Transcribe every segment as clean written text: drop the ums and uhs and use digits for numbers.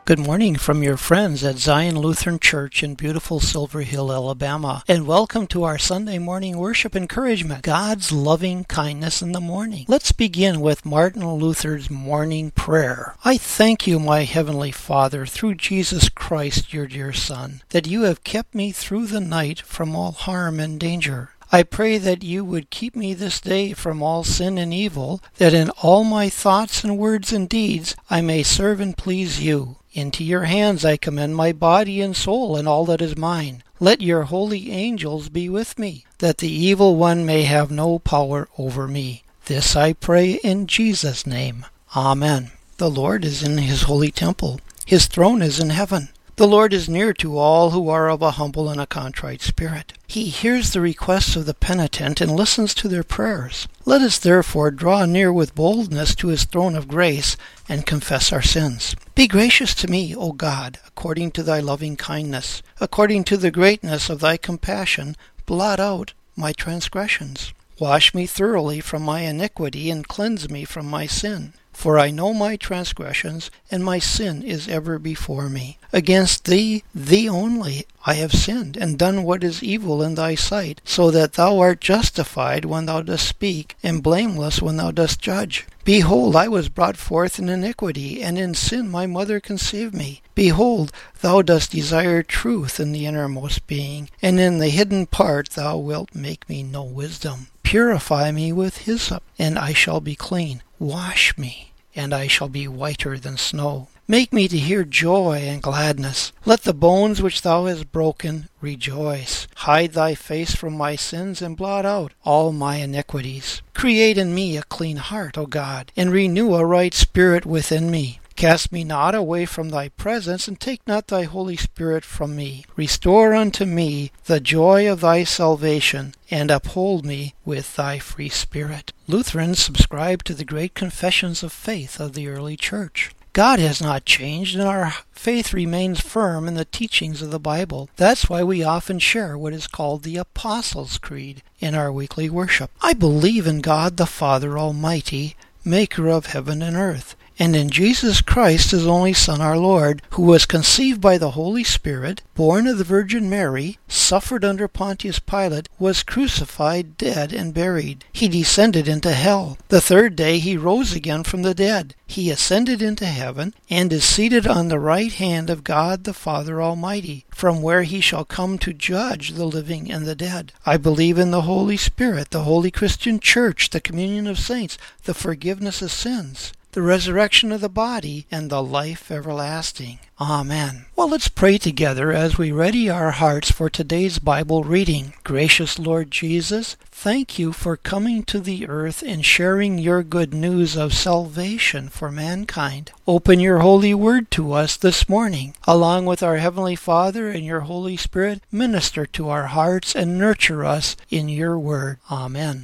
Good morning from your friends at Zion Lutheran Church in beautiful Silver Hill, Alabama, and welcome to our Sunday morning worship encouragement, God's loving kindness in the morning. Let's begin with Martin Luther's morning prayer. I thank you, my heavenly Father, through Jesus Christ, your dear Son, that you have kept me through the night from all harm and danger. I pray that you would keep me this day from all sin and evil, that in all my thoughts and words and deeds I may serve and please you. Into your hands I commend my body and soul and all that is mine. Let your holy angels be with me, that the evil one may have no power over me. This I pray in Jesus' name. Amen. The Lord is in his holy temple. His throne is in heaven. The Lord is near to all who are of a humble and a contrite spirit. He hears the requests of the penitent and listens to their prayers. Let us therefore draw near with boldness to his throne of grace and confess our sins. Be gracious to me, O God, according to thy loving kindness. According to the greatness of thy compassion, blot out my transgressions. Wash me thoroughly from my iniquity and cleanse me from my sin. For I know my transgressions, and my sin is ever before me. Against thee, thee only, I have sinned, and done what is evil in thy sight, so that thou art justified when thou dost speak, and blameless when thou dost judge. Behold, I was brought forth in iniquity, and in sin my mother conceived me. Behold, thou dost desire truth in the innermost being, and in the hidden part thou wilt make me know wisdom. Purify me with hyssop, and I shall be clean. Wash me, and I shall be whiter than snow. Make me to hear joy and gladness. Let the bones which thou hast broken rejoice. Hide thy face from my sins, and blot out all my iniquities. Create in me a clean heart, O God, and renew a right spirit within me. Cast me not away from thy presence, and take not thy Holy Spirit from me. Restore unto me the joy of thy salvation, and uphold me with thy free spirit. Lutherans subscribe to the great confessions of faith of the early church. God has not changed, and our faith remains firm in the teachings of the Bible. That's why we often share what is called the Apostles' Creed in our weekly worship. I believe in God the Father Almighty, maker of heaven and earth, and in Jesus Christ, his only Son, our Lord, who was conceived by the Holy Spirit, born of the Virgin Mary, suffered under Pontius Pilate, was crucified, dead, and buried. He descended into hell. The third day he rose again from the dead. He ascended into heaven, and is seated on the right hand of God the Father Almighty, from where he shall come to judge the living and the dead. I believe in the Holy Spirit, the holy Christian Church, the communion of saints, the forgiveness of sins, the resurrection of the body, and the life everlasting. Amen. Well, let's pray together as we ready our hearts for today's Bible reading. Gracious Lord Jesus, thank you for coming to the earth and sharing your good news of salvation for mankind. Open your holy word to us this morning. Along with our Heavenly Father and your Holy Spirit, minister to our hearts and nurture us in your word. Amen.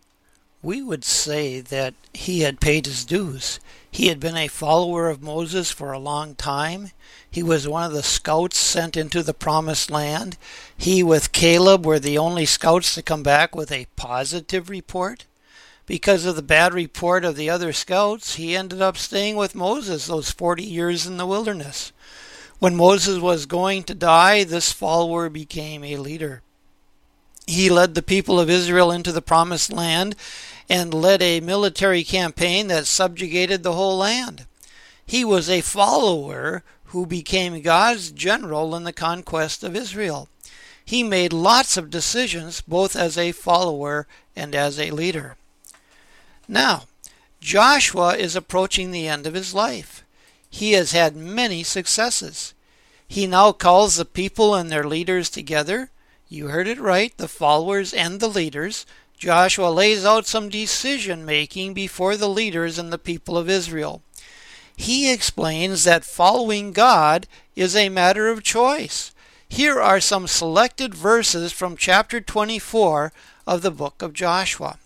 We would say that he had paid his dues. He had been a follower of Moses for a long time. He was one of the scouts sent into the promised land. He with Caleb were the only scouts to come back with a positive report. Because of the bad report of the other scouts, he ended up staying with Moses those 40 years in the wilderness. When Moses was going to die, this follower became a leader. He led the people of Israel into the promised land and led a military campaign that subjugated the whole land. He was a follower who became God's general in the conquest of Israel. He made lots of decisions both as a follower and as a leader. Now, Joshua is approaching the end of his life. He has had many successes. He now calls the people and their leaders together. You heard it right, the followers and the leaders. Joshua lays out some decision-making before the leaders and the people of Israel. He explains that following God is a matter of choice. Here are some selected verses from chapter 24 of the book of Joshua.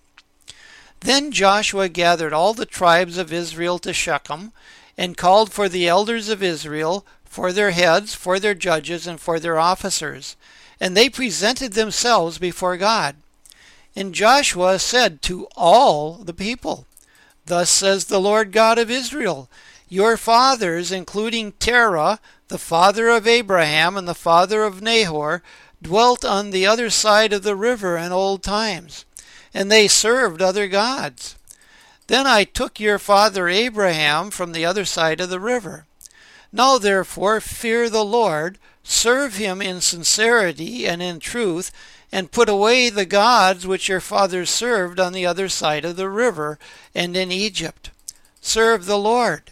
Then Joshua gathered all the tribes of Israel to Shechem, and called for the elders of Israel, for their heads, for their judges, and for their officers. And they presented themselves before God. And Joshua said to all the people, Thus says the Lord God of Israel, Your fathers, including Terah, the father of Abraham and the father of Nahor, dwelt on the other side of the river in old times, and they served other gods. Then I took your father Abraham from the other side of the river. Now therefore fear the Lord, serve him in sincerity and in truth, and put away the gods which your fathers served on the other side of the river and in Egypt. Serve the Lord.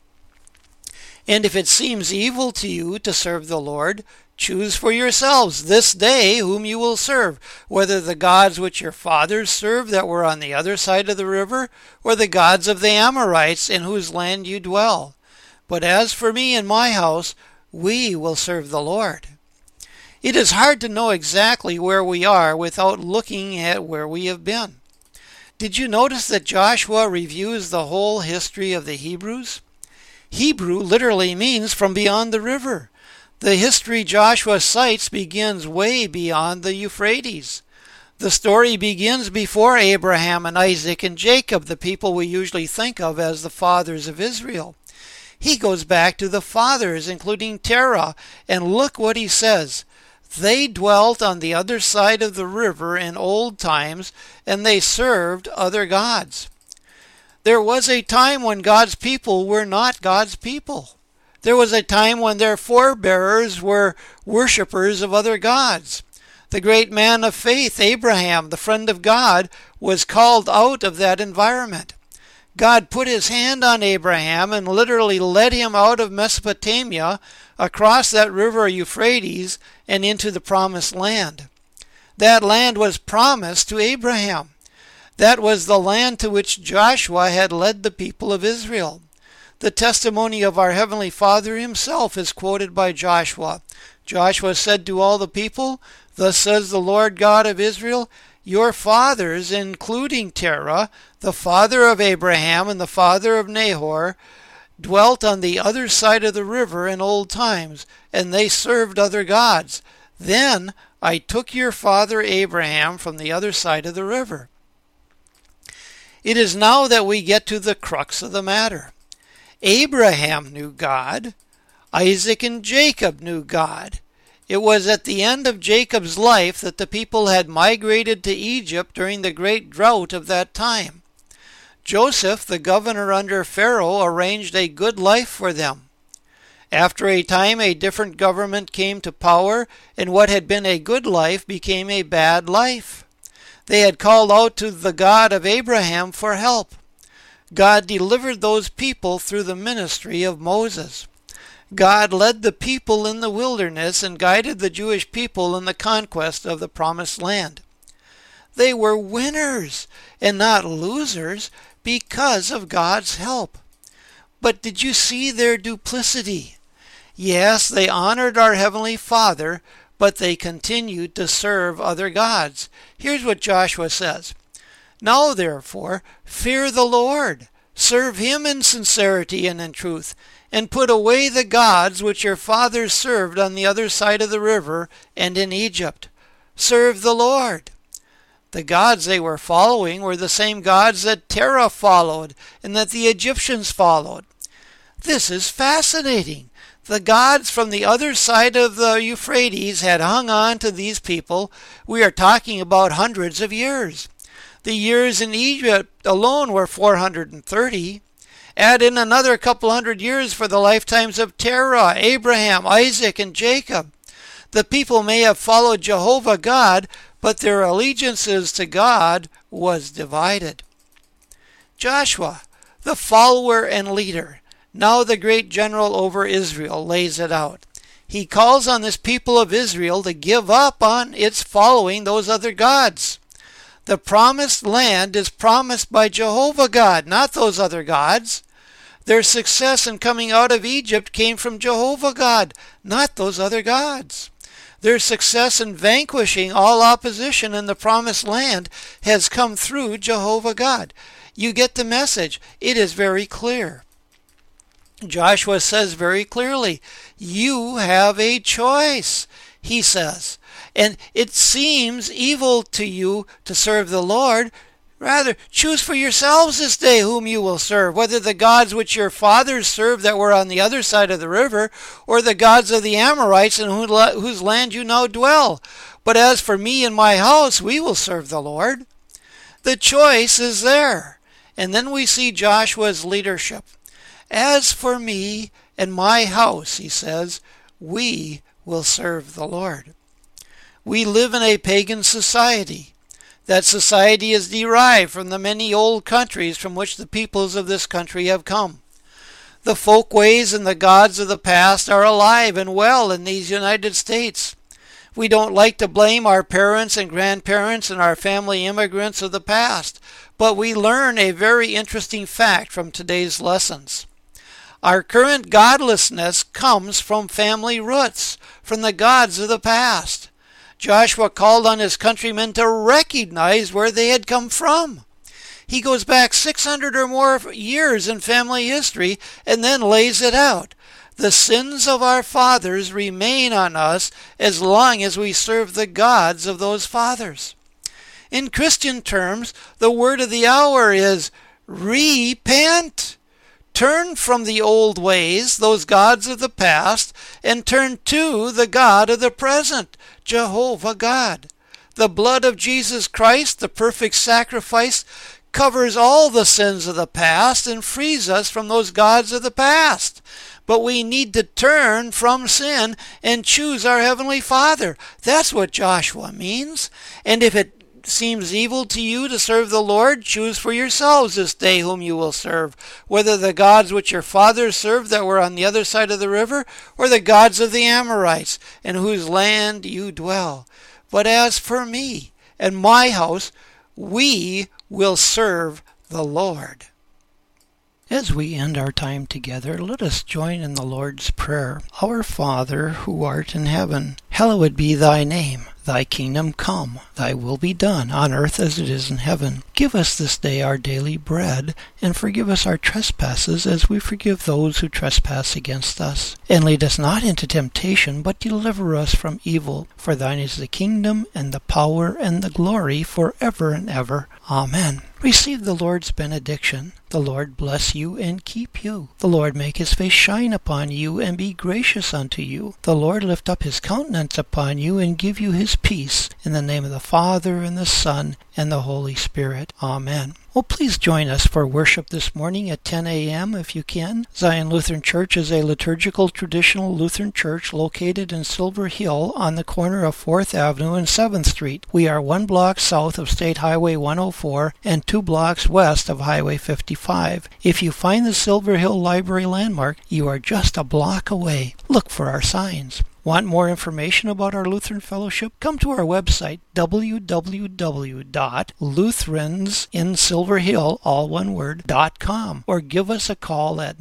And if it seems evil to you to serve the Lord, choose for yourselves this day whom you will serve, whether the gods which your fathers served that were on the other side of the river, or the gods of the Amorites in whose land you dwell. But as for me and my house, we will serve the Lord. It is hard to know exactly where we are without looking at where we have been. Did you notice that Joshua reviews the whole history of the Hebrews? Hebrew literally means from beyond the river. The history Joshua cites begins way beyond the Euphrates. The story begins before Abraham and Isaac and Jacob, the people we usually think of as the fathers of Israel. He goes back to the fathers, including Terah, and look what he says. They dwelt on the other side of the river in old times, and they served other gods. There was a time when God's people were not God's people. There was a time when their forebears were worshippers of other gods. The great man of faith, Abraham, the friend of God, was called out of that environment. God put his hand on Abraham and literally led him out of Mesopotamia, across that river Euphrates, and into the promised land. That land was promised to Abraham. That was the land to which Joshua had led the people of Israel. The testimony of our Heavenly Father himself is quoted by Joshua. Joshua said to all the people, "Thus says the Lord God of Israel, your fathers, including Terah, the father of Abraham and the father of Nahor, dwelt on the other side of the river in old times, and they served other gods. Then I took your father Abraham from the other side of the river." It is now that we get to the crux of the matter. Abraham knew God. Isaac and Jacob knew God. It was at the end of Jacob's life that the people had migrated to Egypt during the great drought of that time. Joseph, the governor under Pharaoh, arranged a good life for them. After a time, a different government came to power, and what had been a good life became a bad life. They had called out to the God of Abraham for help. God delivered those people through the ministry of Moses. God led the people in the wilderness and guided the Jewish people in the conquest of the promised land. They were winners and not losers because of God's help. But did you see their duplicity? Yes, they honored our Heavenly Father, but they continued to serve other gods. Here's what Joshua says. Now, therefore, fear the Lord, serve him in sincerity and in truth, and put away the gods which your fathers served on the other side of the river and in Egypt. Serve the Lord. The gods they were following were the same gods that Terah followed and that the Egyptians followed. This is fascinating. The gods from the other side of the Euphrates had hung on to these people. We are talking about hundreds of years. The years in Egypt alone were 430. Add in another couple hundred years for the lifetimes of Terah, Abraham, Isaac, and Jacob. The people may have followed Jehovah God, but their allegiances to God was divided. Joshua, the follower and leader, now the great general over Israel, lays it out. He calls on this people of Israel to give up on its following those other gods. The promised land is promised by Jehovah God, not those other gods. Their success in coming out of Egypt came from Jehovah God, not those other gods. Their success in vanquishing all opposition in the promised land has come through Jehovah God. You get the message. It is very clear. Joshua says very clearly, you have a choice, he says. And it seems evil to you to serve the Lord. Rather, choose for yourselves this day whom you will serve, whether the gods which your fathers served that were on the other side of the river, or the gods of the Amorites in whose land you now dwell. But as for me and my house, we will serve the Lord." The choice is there. And then we see Joshua's leadership. "As for me and my house," he says, "we will serve the Lord." We live in a pagan society. That society is derived from the many old countries from which the peoples of this country have come. The folkways and the gods of the past are alive and well in these United States. We don't like to blame our parents and grandparents and our family immigrants of the past, but we learn a very interesting fact from today's lessons. Our current godlessness comes from family roots, from the gods of the past. Joshua called on his countrymen to recognize where they had come from. He goes back 600 or more years in family history and then lays it out. The sins of our fathers remain on us as long as we serve the gods of those fathers. In Christian terms, the word of the hour is repent. Turn from the old ways, those gods of the past, and turn to the God of the present, Jehovah God. The blood of Jesus Christ, the perfect sacrifice, covers all the sins of the past and frees us from those gods of the past. But we need to turn from sin and choose our Heavenly Father. That's what Joshua means. And if it seems evil to you to serve the Lord, choose for yourselves this day whom you will serve, whether the gods which your fathers served that were on the other side of the river, or the gods of the Amorites, in whose land you dwell. But as for me and my house, we will serve the Lord." As we end our time together, let us join in the Lord's Prayer. Our Father, who art in heaven, hallowed be thy name. Thy kingdom come, thy will be done, on earth as it is in heaven. Give us this day our daily bread, and forgive us our trespasses as we forgive those who trespass against us. And lead us not into temptation, but deliver us from evil. For thine is the kingdom, and the power, and the glory, forever and ever. Amen. Receive the Lord's benediction. The Lord bless you and keep you. The Lord make his face shine upon you and be gracious unto you. The Lord lift up his countenance upon you and give you his peace. In the name of the Father, and the Son, and the Holy Spirit. Amen. Well, please join us for worship this morning at 10 a.m. if you can. Zion Lutheran Church is a liturgical traditional Lutheran church located in Silver Hill on the corner of 4th Avenue and 7th Street. We are 1 block south of State Highway 104 and 2 blocks west of Highway 55. If you find the Silver Hill Library landmark, you are just a block away. Look for our signs. Want more information about our Lutheran Fellowship? Come to our website, www.lutheransinsilverhill, all one word, .com, or give us a call at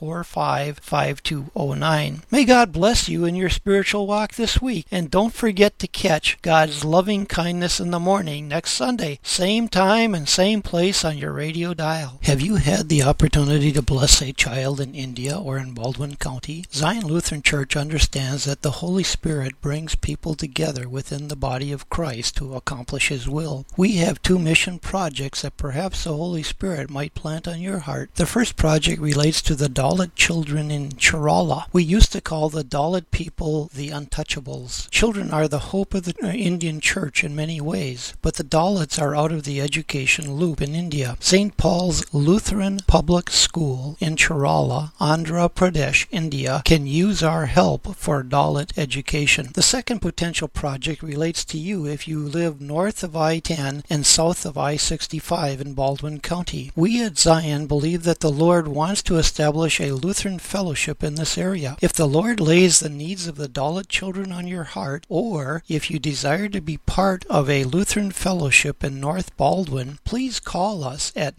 945-5209. May God bless you in your spiritual walk this week, and don't forget to catch God's loving kindness in the morning next Sunday, same time and same place on your radio dial. Have you had the opportunity to bless a child in India or in Baldwin County? Zion Lutheran Church understands that the Holy Spirit brings people together within the body of Christ to accomplish His will. We have 2 mission projects that perhaps the Holy Spirit might plant on your heart. The first project relates to the Dalit children in Kerala. We used to call the Dalit people the untouchables. Children are the hope of the Indian church in many ways, but the Dalits are out of the education loop in India. St. Paul's Lutheran Public School in Kerala, Andhra Pradesh, India, can use our help for Dalit education. The second potential project relates to you if you live north of I-10 and south of I-65 in Baldwin County. We at Zion believe that the Lord wants to establish a Lutheran fellowship in this area. If the Lord lays the needs of the Dalit children on your heart, or if you desire to be part of a Lutheran fellowship in North Baldwin, please call us at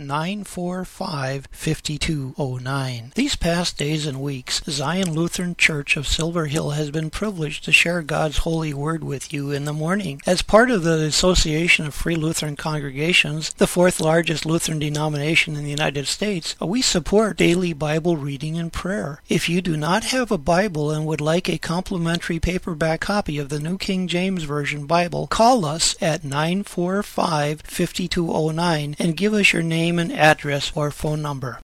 945-5209. These past days and weeks, Zion Lutheran Church of Silver Hill has been privileged to share God's holy word with you in the morning. As part of the Association of Free Lutherans Lutheran congregations, the fourth largest Lutheran denomination in the United States, we support daily Bible reading and prayer. If you do not have a Bible and would like a complimentary paperback copy of the New King James Version Bible, call us at 945-5209 and give us your name and address or phone number.